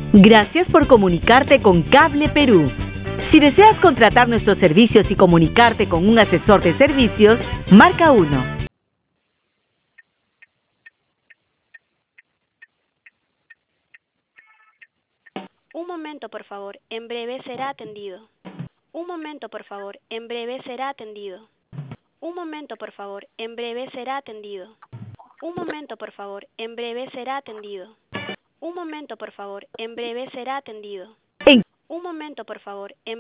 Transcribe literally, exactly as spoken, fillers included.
Gracias por comunicarte con Cable Perú. Si deseas contratar nuestros servicios y comunicarte con un asesor de servicios, marca uno. Un momento, por favor. En breve será atendido. Un momento, por favor. En breve será atendido. Un momento, por favor. En breve será atendido. Un momento, por favor. En breve será atendido. Un momento, por favor. En breve será atendido. En Un momento, por favor. En